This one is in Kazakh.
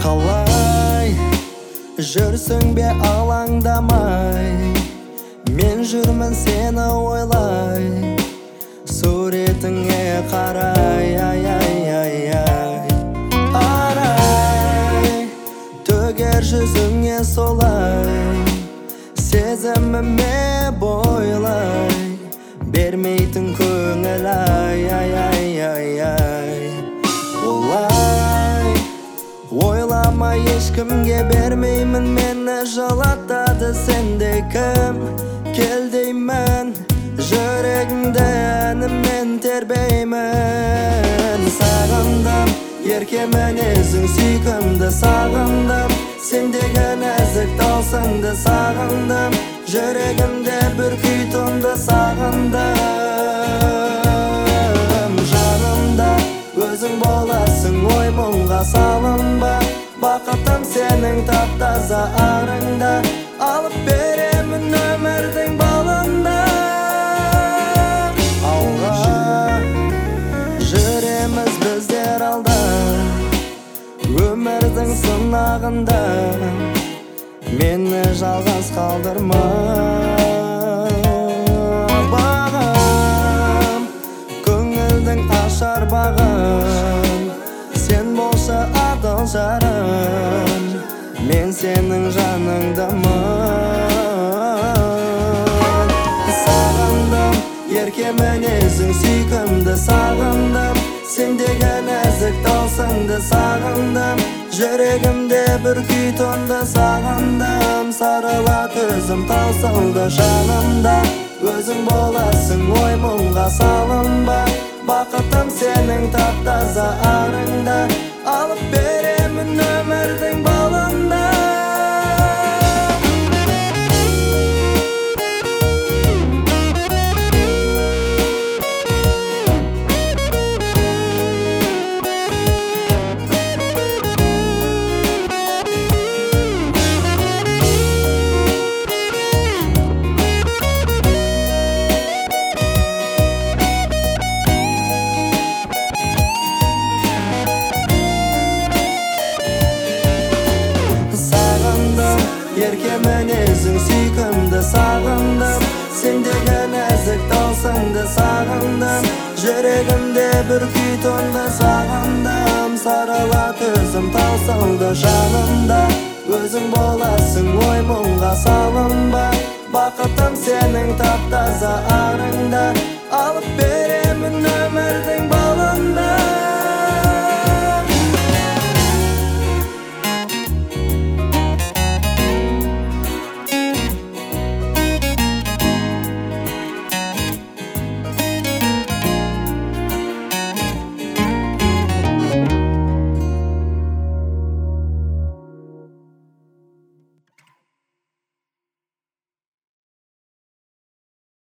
Қалай жүрсің бе алаңдамай, мен жүрмін сені ойлай, суретіңе қарай, арай төгер жүзіңе солай, сезіміме бойлай, бермейтін көңіл олай ойламай ешкімге бермеймін, мені жылатады сенде кім кел деймін, жүрегімді әніммен тербеймін. Сағындым ерке мінезің сүйкімді, сағындым сендегі нәзік тылсымды, сағындым жүрегімде бір күй тұнды, сағындым жанымда өзің боласың, ой мұңға салынба, бақытым сенің тап-таза арыңда, алып беремін өмірдің балында. Алға жүреміз біздер алда, өмірдің сынағында, мені жалғыз қалдырма. Бағым көңілдің ашар бағым, сен болса адал жарым, мен сенің жаныңдамын. Сағындым ерке мінезің сүйкімді, сағындым сендегі нәзік тылсымды, сағындым жүрегімде бір күй тұнды, сағындым сарыла төзім таусылды жанымда, өзің боласың, ой мұңға салынба, бақытым сенің тап-таза арыңда, алып беремін өмірдің балында. Ерке мінезің сүйкімді, сағындым сендегі нәзік тылсымды, сағындым жүрегімде бір күй тұнды, сағындым сарыла төзім таусылды жанымда, өзің боласың, ой мұңға салынба, бақытым сенің тап-таза арыңда, алып